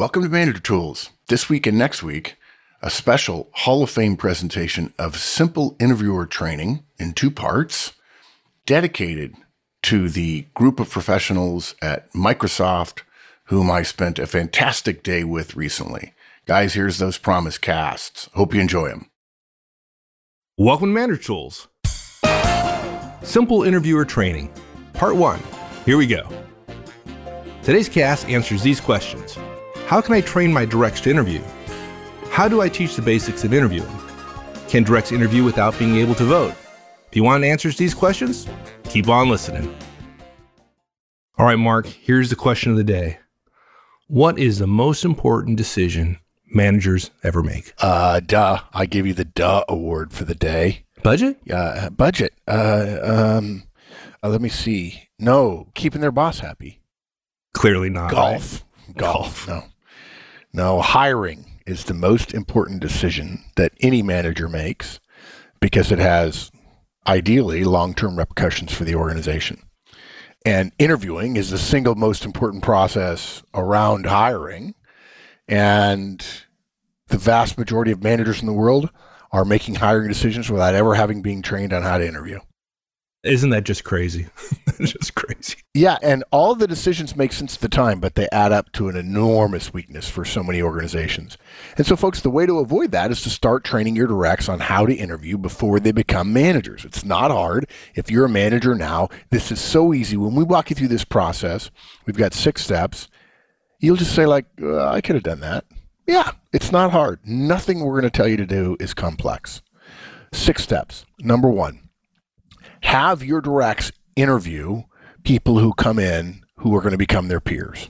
Welcome to Manager Tools. This week and next week, a special Hall of Fame presentation of simple interviewer training in 2 parts, dedicated to the group of professionals at Microsoft whom I spent a fantastic day with recently. Guys, here's those promised casts. Hope you enjoy them. Welcome to Manager Tools. Simple interviewer training, part 1. Here we go. Today's cast answers these questions. How can I train my directs to interview? How do I teach the basics of interviewing? Can directs interview without being able to vote? If you want answers to these questions, keep on listening. All right, Mark, here's the question of the day. What is the most important decision managers ever make? I give you the duh award for the day. Budget? Budget. Let me see. No, keeping their boss happy. Clearly not. Golf. Right? Golf. No, hiring is the most important decision that any manager makes because it has, ideally, long-term repercussions for the organization. And interviewing is the single most important process around hiring. And the vast majority of managers in the world are making hiring decisions without ever having been trained on how to interview. Isn't that just crazy? Just crazy. Yeah, and all the decisions make sense at the time, but they add up to an enormous weakness for so many organizations. And so, folks, the way to avoid that is to start training your directs on how to interview before they become managers. It's not hard. If you're a manager now, this is so easy. When we walk you through this process, we've got 6 steps. You'll just say, like, I could have done that. Yeah, it's not hard. Nothing we're going to tell you to do is complex. 6 steps. Number 1. Have your directs interview people who come in who are going to become their peers.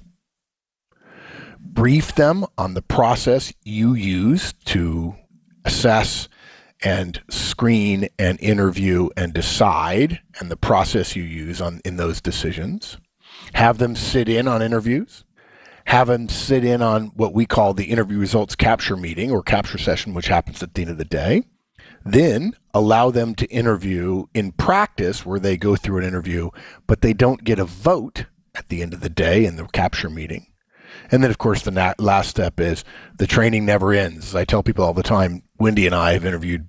Brief them on the process you use to assess and screen and interview and decide, and the process you use in those decisions. Have them sit in on interviews. Have them sit in on what we call the interview results capture meeting or capture session, which happens at the end of the day. Then allow them to interview in practice where they go through an interview, but they don't get a vote at the end of the day in the capture meeting. And then, of course, the last step is the training never ends. As I tell people all the time, Wendy and I have interviewed,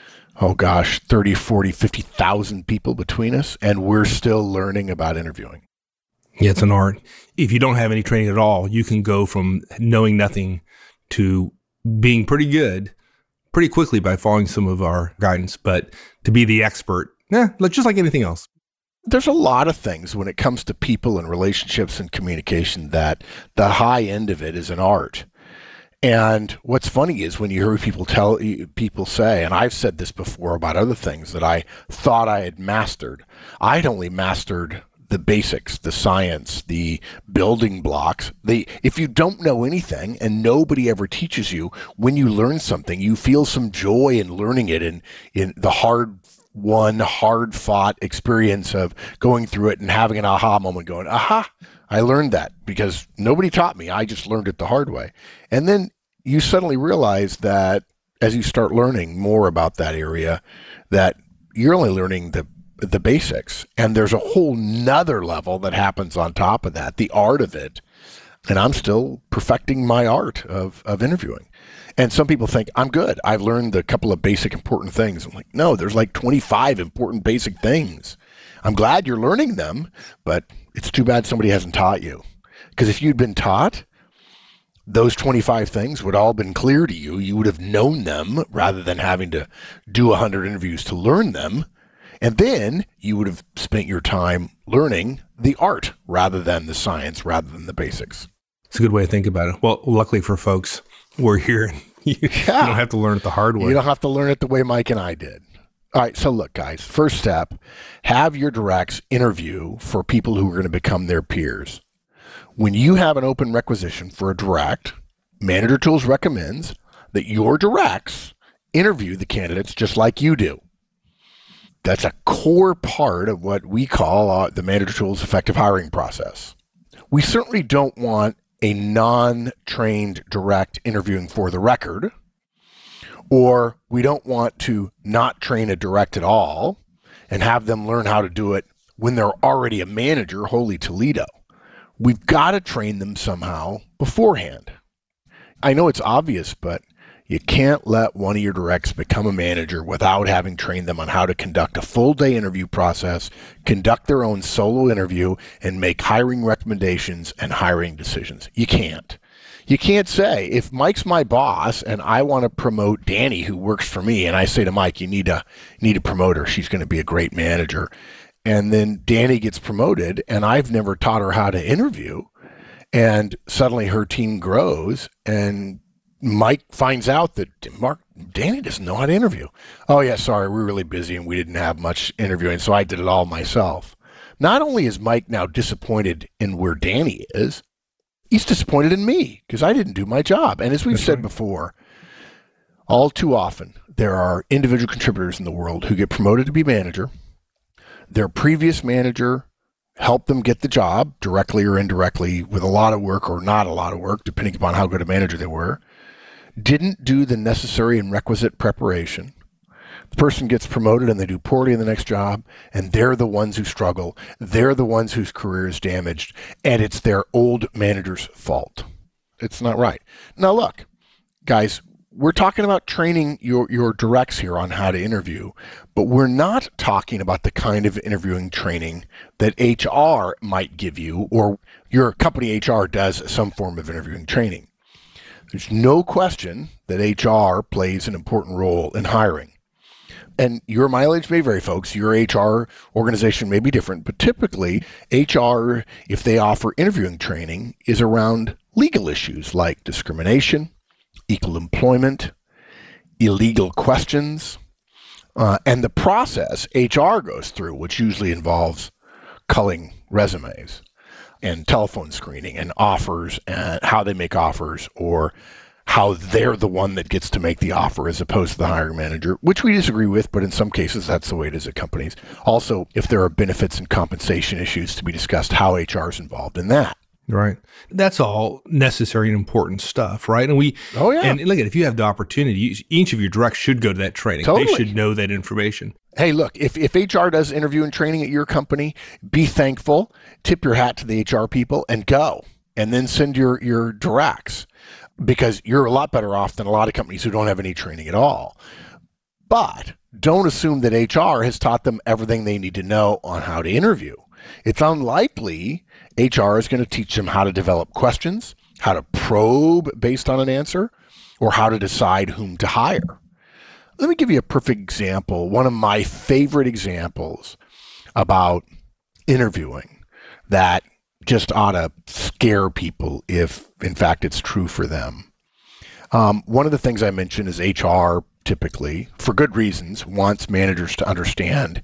30, 40, 50,000 people between us, and we're still learning about interviewing. Yeah, it's an art. If you don't have any training at all, you can go from knowing nothing to being pretty good pretty quickly by following some of our guidance. But to be the expert, just like anything else. There's a lot of things when it comes to people and relationships and communication that the high end of it is an art. And what's funny is when you hear people say, and I've said this before about other things that I thought I had mastered, I'd only mastered the basics, the science, the building blocks. If you don't know anything and nobody ever teaches you, when you learn something, you feel some joy in learning it in the hard-won, hard-fought experience of going through it and having an aha moment going, aha, I learned that because nobody taught me. I just learned it the hard way. And then you suddenly realize that as you start learning more about that area, that you're only learning the basics, and there's a whole nother level that happens on top of that, the art of it. And I'm still perfecting my art of interviewing. And some people think I'm good. I've learned a couple of basic important things. I'm like, no, there's like 25 important basic things. I'm glad you're learning them, but it's too bad somebody hasn't taught you. Because if you'd been taught, those 25 things would all been clear to you. You would have known them rather than having to do 100 interviews to learn them. And then you would have spent your time learning the art rather than the science, rather than the basics. It's a good way to think about it. Well, luckily for folks, we're here. You don't have to learn it the hard way. You don't have to learn it the way Mike and I did. All right, so look, guys, first step, have your directs interview for people who are going to become their peers. When you have an open requisition for a direct, Manager Tools recommends that your directs interview the candidates just like you do. That's a core part of what we call the Manager Tools effective hiring process. We certainly don't want a non-trained direct interviewing for the record, or we don't want to not train a direct at all and have them learn how to do it when they're already a manager, holy Toledo. We've got to train them somehow beforehand. I know it's obvious, but you can't let one of your directs become a manager without having trained them on how to conduct a full day interview process, conduct their own solo interview, and make hiring recommendations and hiring decisions. You can't. You can't say, if Mike's my boss and I want to promote Danny, who works for me, and I say to Mike, you need to promote her. She's going to be a great manager. And then Danny gets promoted, and I've never taught her how to interview. And suddenly her team grows, and Mike finds out that Danny doesn't know how to interview. Oh, yeah, sorry, we're really busy, and we didn't have much interviewing, so I did it all myself. Not only is Mike now disappointed in where Danny is, he's disappointed in me because I didn't do my job. And as we've said before, all too often, there are individual contributors in the world who get promoted to be manager. Their previous manager helped them get the job directly or indirectly with a lot of work or not a lot of work, depending upon how good a manager they were. Didn't do the necessary and requisite preparation. The person gets promoted and they do poorly in the next job, and they're the ones who struggle. They're the ones whose career is damaged, and it's their old manager's fault. It's not right. Now, look, guys, we're talking about training your directs here on how to interview, but we're not talking about the kind of interviewing training that HR might give you or your company HR does some form of interviewing training. There's no question that HR plays an important role in hiring. And your mileage may vary, folks. Your HR organization may be different, but typically HR, if they offer interviewing training, is around legal issues like discrimination, equal employment, illegal questions, and the process HR goes through, which usually involves culling resumes and telephone screening and offers and how they make offers, or how they're the one that gets to make the offer as opposed to the hiring manager, which we disagree with, but in some cases that's the way it is at companies. Also, if there are benefits and compensation issues to be discussed, how HR is involved in that. Right. That's all necessary and important stuff, right? And and look at, if you have the opportunity, each of your directs should go to that training. Totally. They should know that information. Hey, look, if HR does interview and training at your company, be thankful, tip your hat to the HR people and go, and then send your directs, because you're a lot better off than a lot of companies who don't have any training at all. But don't assume that HR has taught them everything they need to know on how to interview. It's unlikely HR is going to teach them how to develop questions, how to probe based on an answer, or how to decide whom to hire. Let me give you a perfect example. One of my favorite examples about interviewing that just ought to scare people if, in fact, it's true for them. One of the things I mentioned is HR typically, for good reasons, wants managers to understand,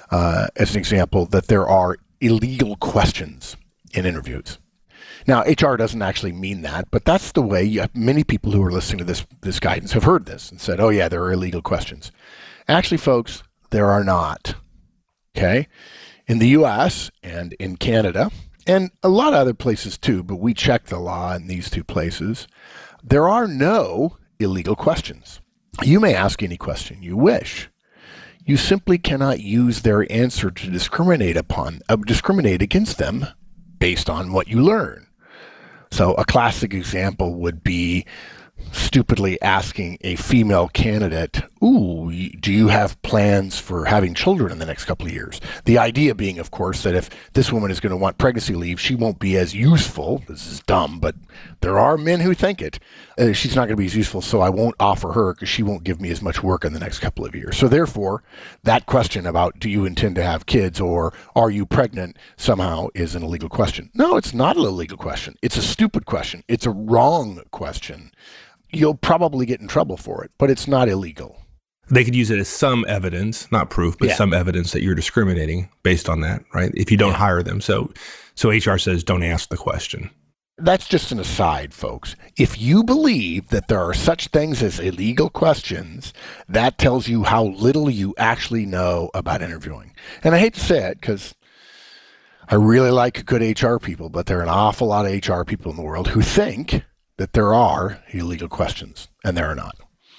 as an example, that there are illegal questions in interviews. Now, HR doesn't actually mean that, but that's the way many people who are listening to this guidance have heard this and said, oh yeah, there are illegal questions. Actually, folks, there are not. Okay? In the US and in Canada, and a lot of other places too, but we check the law in these two places, there are no illegal questions. You may ask any question you wish. You simply cannot use their answer to discriminate against them based on what you learn. So a classic example would be stupidly asking a female candidate, ooh, do you have plans for having children in the next couple of years? The idea being, of course, that if this woman is going to want pregnancy leave, she won't be as useful. This is dumb, but there are men who think it. She's not going to be as useful, so I won't offer her because she won't give me as much work in the next couple of years. So therefore, that question about do you intend to have kids or are you pregnant somehow is an illegal question. No, it's not an illegal question. It's a stupid question. It's a wrong question. You'll probably get in trouble for it, but it's not illegal. They could use it as some evidence, not proof, but some evidence that you're discriminating based on that, right? If you don't hire them. So HR says, don't ask the question. That's just an aside, folks. If you believe that there are such things as illegal questions, that tells you how little you actually know about interviewing. And I hate to say it because I really like good HR people, but there are an awful lot of HR people in the world who think that there are illegal questions, and there are not.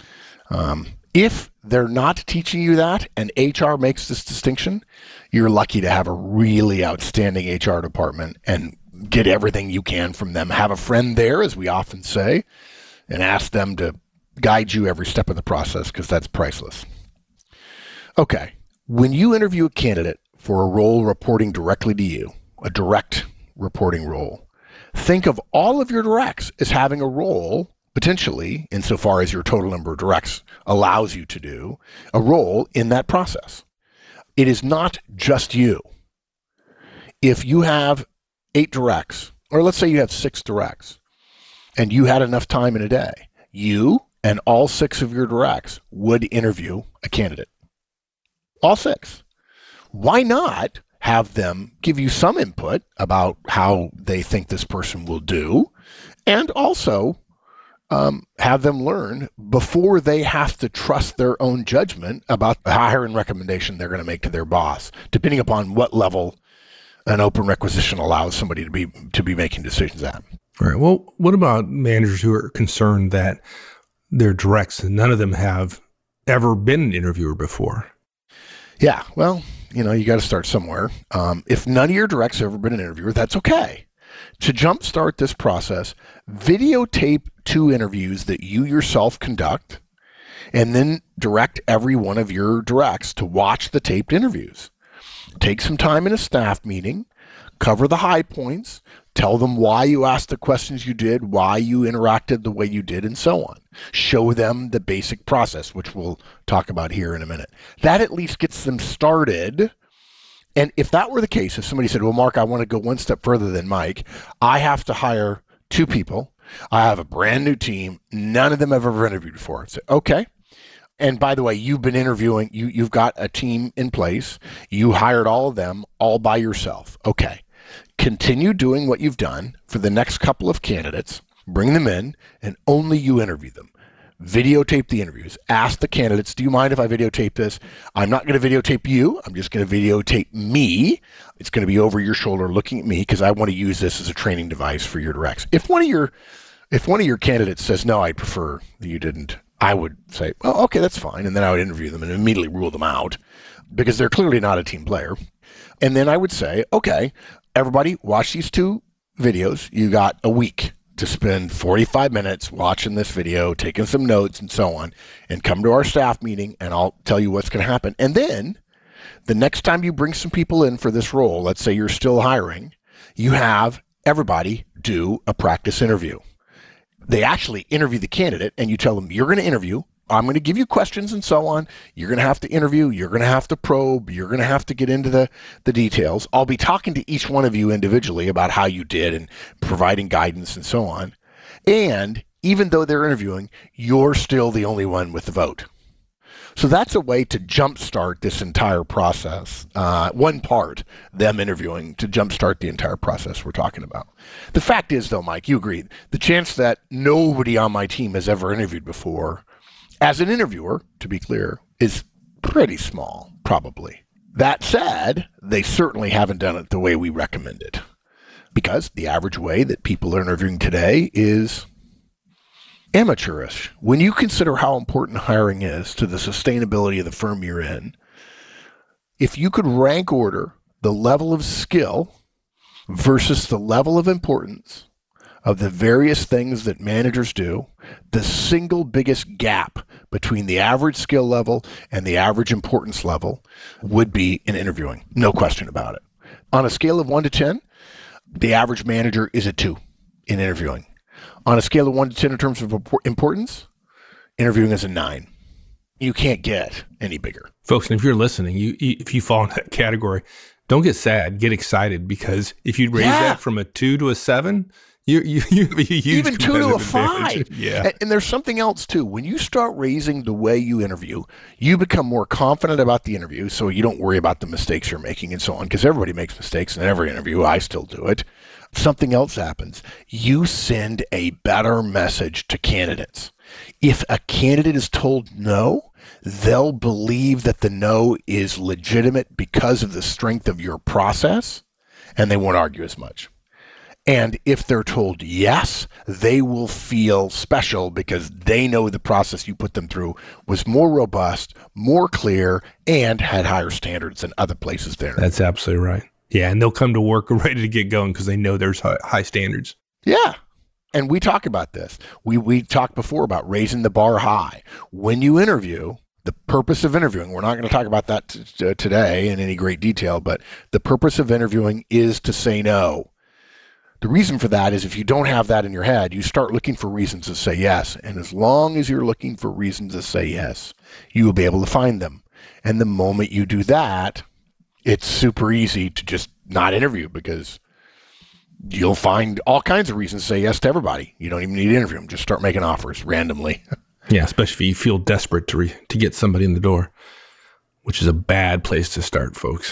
If they're not teaching you that, and HR makes this distinction, you're lucky to have a really outstanding HR department and get everything you can from them. Have a friend there, as we often say, and ask them to guide you every step of the process, because that's priceless. Okay, when you interview a candidate for a role reporting directly to you, a direct reporting role, think of all of your directs as having a role, potentially, insofar as your total number of directs allows you to do, a role in that process. It is not just you. If you have 8 directs, or let's say you have 6 directs, and you had enough time in a day, you and all 6 of your directs would interview a candidate. All 6. Why not have them give you some input about how they think this person will do, and also have them learn before they have to trust their own judgment about the hiring recommendation they're going to make to their boss, depending upon what level an open requisition allows somebody to be making decisions at. All right. Well, what about managers who are concerned that their directs, none of them have ever been an interviewer before? Yeah, well, you got to start somewhere. If none of your directs have ever been an interviewer, that's okay. To jumpstart this process, videotape 2 interviews that you yourself conduct, and then direct every one of your directs to watch the taped interviews. Take some time in a staff meeting, cover the high points, tell them why you asked the questions you did, why you interacted the way you did, and so on. Show them the basic process, which we'll talk about here in a minute. That at least gets them started. And if that were the case, if somebody said, well, Mark, I want to go one step further than Mike, I have to hire 2 people. I have a brand new team. None of them have ever interviewed before. I'd say, okay. And by the way, you've been interviewing, you've got a team in place. You hired all of them all by yourself. Okay. Continue doing what you've done for the next couple of candidates. Bring them in, and only you interview them. Videotape the interviews. Ask the candidates, do you mind if I videotape this? I'm not going to videotape you. I'm just going to videotape me. It's going to be over your shoulder looking at me, because I want to use this as a training device for your directs. If one of your candidates says, no, I prefer that you didn't, I would say, oh, okay, that's fine. And then I would interview them and immediately rule them out, because they're clearly not a team player. And then I would say, okay, everybody watch these 2 videos. You got a week to spend 45 minutes watching this video, taking some notes and so on, and come to our staff meeting, and I'll tell you what's going to happen. And then the next time you bring some people in for this role, let's say you're still hiring, you have everybody do a practice interview. They actually interview the candidate, and you tell them, you're going to interview. I'm going to give you questions and so on. You're going to have to interview. You're going to have to probe. You're going to have to get into the details. I'll be talking to each one of you individually about how you did and providing guidance and so on. And even though they're interviewing, you're still the only one with the vote. So that's a way to jumpstart this entire process. One part, them interviewing, to jumpstart the entire process we're talking about. The fact is, though, Mike, you agree, the chance that nobody on my team has ever interviewed before, as an interviewer, to be clear, is pretty small, probably. That said, they certainly haven't done it the way we recommend it, because the average way that people are interviewing today is amateurish. When you consider how important hiring is to the sustainability of the firm you're in, if you could rank order the level of skill versus the level of importance of the various things that managers do, the single biggest gap between the average skill level and the average importance level would be in interviewing. No question about it. On a scale of 1 to 10, the average manager is a 2 in interviewing. On a scale of 1 to 10 in terms of importance, interviewing is a 9. You can't get any bigger. Folks, and if you're listening, if you fall in that category, don't get sad, get excited, because if you raise that from a 2 to a 7, you have a huge even 2 to a 5. advantage. Yeah. And there's something else too. When you start raising the way you interview, you become more confident about the interview, so you don't worry about the mistakes you're making and so on, because everybody makes mistakes in every interview. I still do it. Something else happens. You send a better message to candidates. If a candidate is told no, they'll believe that the no is legitimate because of the strength of your process, and they won't argue as much. And if they're told yes, they will feel special because they know the process you put them through was more robust, more clear, and had higher standards than other places there. That's absolutely right. Yeah, and they'll come to work ready to get going because they know there's high standards. Yeah. And we talk about this. We talked before about raising the bar high. When you interview, the purpose of interviewing, we're not going to talk about that today in any great detail, but the purpose of interviewing is to say no. The reason for that is if you don't have that in your head, you start looking for reasons to say yes. And as long as you're looking for reasons to say yes, you will be able to find them. And the moment you do that, it's super easy to just not interview because you'll find all kinds of reasons to say yes to everybody. You don't even need to interview them. Just start making offers randomly. Yeah, especially if you feel desperate to get somebody in the door, which is a bad place to start, folks.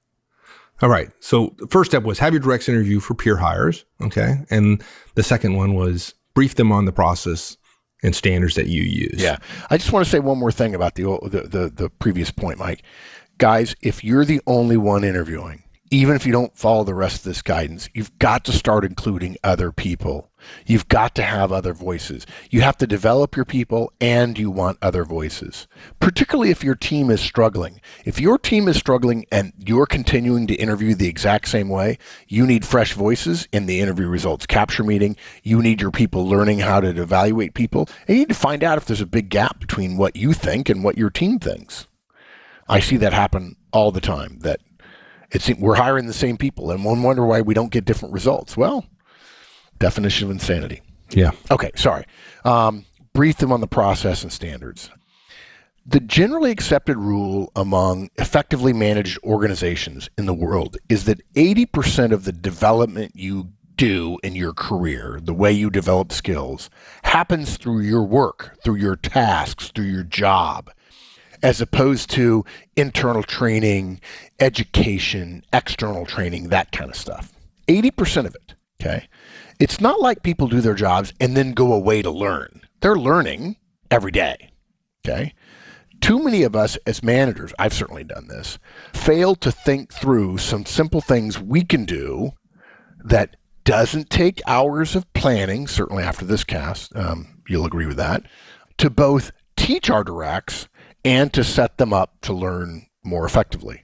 All right. So the first step was have your directs interview for peer hires. Okay. And the second one was brief them on the process and standards that you use. Yeah. I just want to say one more thing about the previous point, Mike. Guys, if you're the only one interviewing, even if you don't follow the rest of this guidance, you've got to start including other people. You've got to have other voices. You have to develop your people and you want other voices, particularly if your team is struggling. If your team is struggling and you're continuing to interview the exact same way, you need fresh voices in the interview results capture meeting. You need your people learning how to evaluate people. And you need to find out if there's a big gap between what you think and what your team thinks. I see that happen all the time, that we're hiring the same people and one wonder why we don't get different results. Well, definition of insanity. Yeah. Okay, sorry. Brief them on the process and standards. The generally accepted rule among effectively managed organizations in the world is that 80% of the development you do in your career, the way you develop skills, happens through your work, through your tasks, through your job, as opposed to internal training, education, external training, that kind of stuff. 80% of it, okay? It's not like people do their jobs and then go away to learn. They're learning every day, okay? Too many of us as managers, I've certainly done this, fail to think through some simple things we can do that doesn't take hours of planning, certainly after this cast, you'll agree with that, to both teach our directs and to set them up to learn more effectively.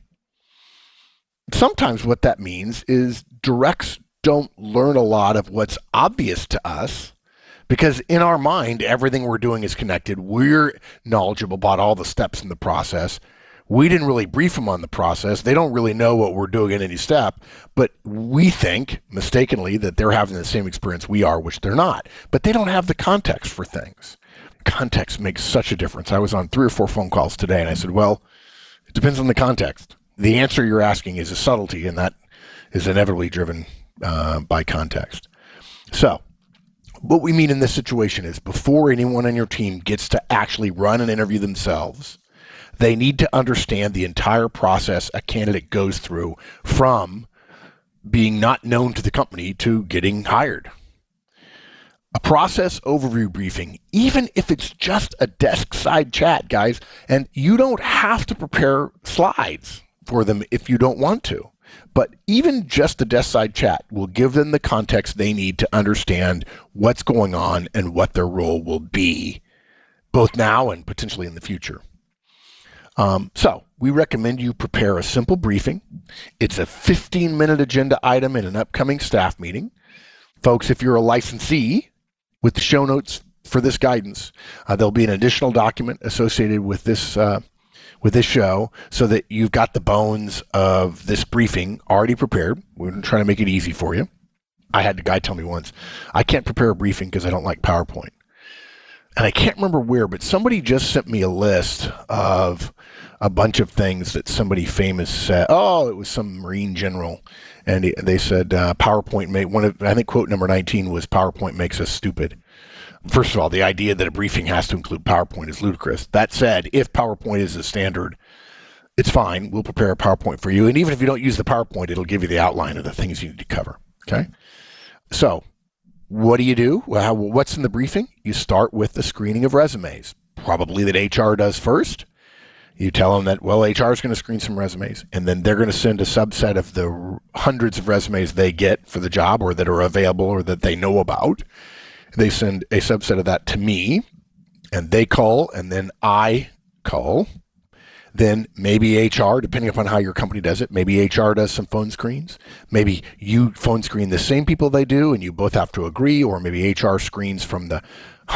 Sometimes what that means is directs don't learn a lot of what's obvious to us because in our mind, everything we're doing is connected. We're knowledgeable about all the steps in the process. We didn't really brief them on the process. They don't really know what we're doing in any step, but we think mistakenly that they're having the same experience we are, which they're not, but they don't have the context for things. Context makes such a difference. I was on 3 or 4 phone calls today and I said, well, it depends on the context. The answer you're asking is a subtlety and that is inevitably driven by context. So what we mean in this situation is before anyone on your team gets to actually run an interview themselves, they need to understand the entire process a candidate goes through from being not known to the company to getting hired. A process overview briefing, even if it's just a desk side chat, guys, and you don't have to prepare slides for them if you don't want to, but even just a desk side chat will give them the context they need to understand what's going on and what their role will be, both now and potentially in the future. So we recommend you prepare a simple briefing. It's a 15-minute agenda item in an upcoming staff meeting. Folks, if you're a licensee, with the show notes for this guidance, there'll be an additional document associated with this show so that you've got the bones of this briefing already prepared. We're trying to make it easy for you. I had a guy tell me once, I can't prepare a briefing because I don't like PowerPoint. And I can't remember where, but somebody just sent me a list of a bunch of things that somebody famous said. Oh, it was some Marine general. And they said PowerPoint I think quote number 19 was PowerPoint makes us stupid. First of all, the idea that a briefing has to include PowerPoint is ludicrous. That said, if PowerPoint is the standard, it's fine. We'll prepare a PowerPoint for you. And even if you don't use the PowerPoint, it'll give you the outline of the things you need to cover. Okay? So what do you do? Well, what's in the briefing? You start with the screening of resumes, probably that HR does first. You tell them that, well, HR is going to screen some resumes, and then they're going to send a subset of the hundreds of resumes they get for the job or that are available or that they know about. They send a subset of that to me, and they call, and then I call. Then maybe HR, depending upon how your company does it, maybe HR does some phone screens. Maybe you phone screen the same people they do and you both have to agree, or maybe HR screens from the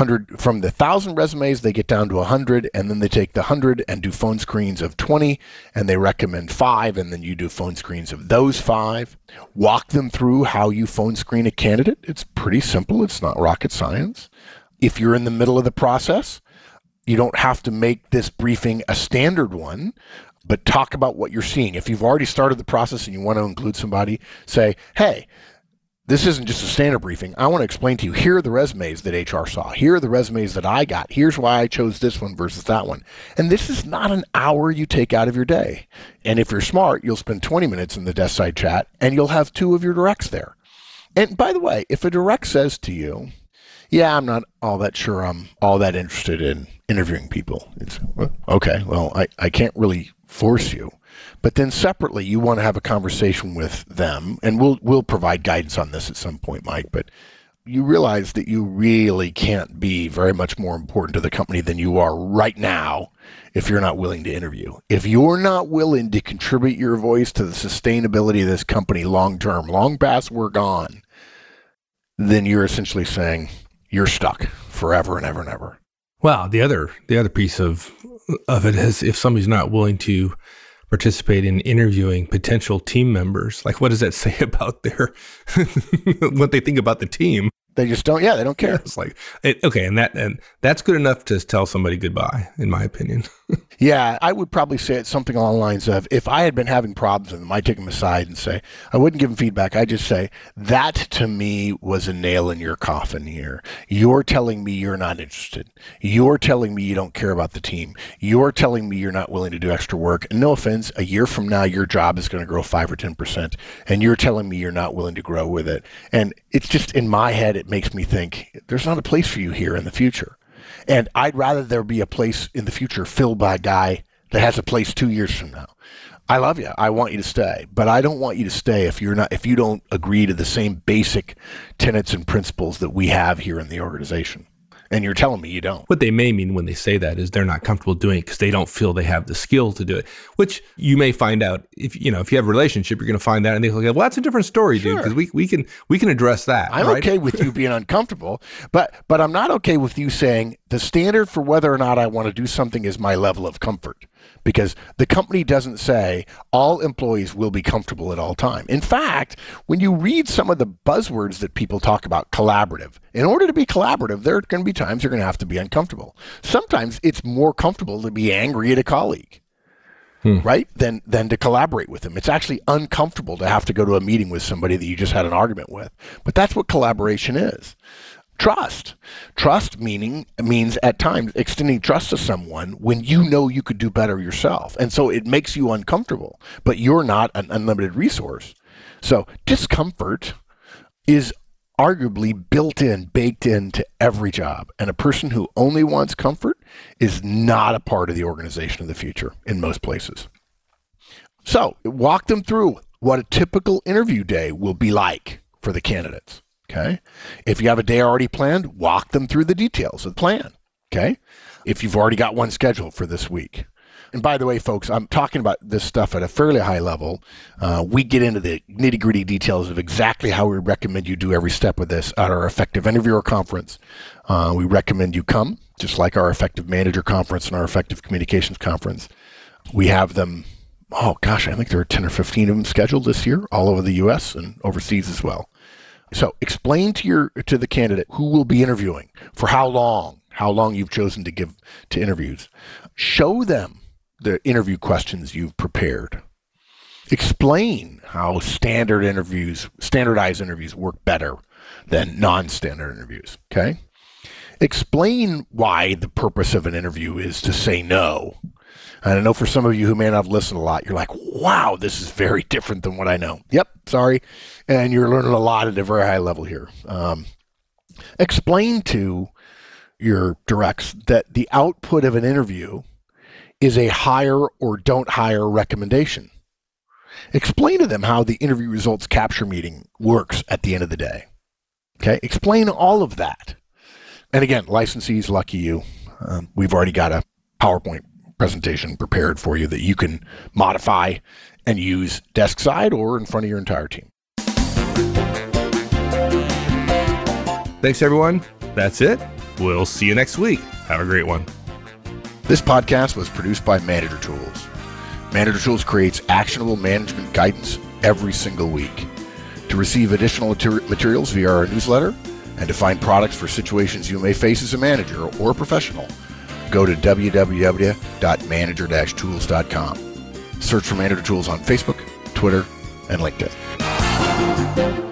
1,000 resumes, they get down to 100, and then they take the 100 and do phone screens of 20, and they recommend 5, and then you do phone screens of those 5. Walk them through how you phone screen a candidate. It's pretty simple. It's not rocket science. If you're in the middle of the process, you don't have to make this briefing a standard one, but talk about what you're seeing. If you've already started the process and you want to include somebody, say, hey, this isn't just a standard briefing. I want to explain to you, here are the resumes that HR saw. Here are the resumes that I got. Here's why I chose this one versus that one. And this is not an hour you take out of your day. And if you're smart, you'll spend 20 minutes in the desk side chat and you'll have 2 of your directs there. And by the way, if a direct says to you, yeah, I'm not all that sure I'm all that interested in interviewing people. It's, okay, well, I can't really force you. But then separately, you want to have a conversation with them, and we'll provide guidance on this at some point, Mike, but you realize that you really can't be very much more important to the company than you are right now if you're not willing to interview. If you're not willing to contribute your voice to the sustainability of this company long-term, long past we're gone, then you're essentially saying you're stuck forever and ever and ever. Well, the other piece of it is, if somebody's not willing to participate in interviewing potential team members, like, what does that say about their what they think about the team? They just don't. Yeah, they don't care. It's like, okay, and that's good enough to tell somebody goodbye, in my opinion. Yeah, I would probably say it's something along the lines of, if I had been having problems with them, I'd take them aside and say, I wouldn't give them feedback. I'd just say, that to me was a nail in your coffin here. You're telling me you're not interested. You're telling me you don't care about the team. You're telling me you're not willing to do extra work. And no offense, a year from now, your job is going to grow 5 or 10%. And you're telling me you're not willing to grow with it. And it's just, in my head, it makes me think there's not a place for you here in the future. And I'd rather there be a place in the future filled by a guy that has a place 2 years from now. I love you. I want you to stay, but I don't want you to stay if you don't agree to the same basic tenets and principles that we have here in the organization. And you're telling me you don't. What they may mean when they say that is they're not comfortable doing it because they don't feel they have the skill to do it, which you may find out if you have a relationship, you're going to find out and they'll go, well, that's a different story, dude, because we can address that. I'm okay with you being uncomfortable, but I'm not okay with you saying the standard for whether or not I want to do something is my level of comfort, because the company doesn't say all employees will be comfortable at all time. In fact, when you read some of the buzzwords that people talk about, collaborative, in order to be collaborative, there are going to be times you're going to have to be uncomfortable. Sometimes it's more comfortable to be angry at a colleague, right, than to collaborate with them. It's actually uncomfortable to have to go to a meeting with somebody that you just had an argument with. But that's what collaboration is. Trust means at times extending trust to someone when you know you could do better yourself. And so it makes you uncomfortable, but you're not an unlimited resource. So discomfort is arguably baked into every job. And a person who only wants comfort is not a part of the organization of the future in most places. So walk them through what a typical interview day will be like for the candidates. Okay. If you have a day already planned, walk them through the details of the plan. Okay. If you've already got one scheduled for this week. And by the way, folks, I'm talking about this stuff at a fairly high level. We get into the nitty-gritty details of exactly how we recommend you do every step of this at our Effective Interviewer Conference. We recommend you come, just like our Effective Manager Conference and our Effective Communications Conference. We have them, I think there are 10 or 15 of them scheduled this year, all over the U.S. and overseas as well. So explain to the candidate who will be interviewing, for how long you've chosen to give to interviews. Show them the interview questions you've prepared. Explain how standardized interviews work better than non-standard interviews, okay? Explain why the purpose of an interview is to say no. And I know for some of you who may not have listened a lot, you're like, wow, this is very different than what I know. Yep, sorry. And you're learning a lot at a very high level here. Explain to your directs that the output of an interview is a hire or don't hire recommendation. Explain to them how the interview results capture meeting works at the end of the day. Okay, explain all of that. And again, licensees, lucky you. We've already got a PowerPoint presentation prepared for you that you can modify and use desk side or in front of your entire team. Thanks, everyone. That's it. We'll see you next week. Have a great one. This podcast was produced by Manager Tools. Manager Tools creates actionable management guidance every single week. To receive additional materials via our newsletter and to find products for situations you may face as a manager or professional, go to www.manager-tools.com. Search for Manager Tools on Facebook, Twitter, and LinkedIn.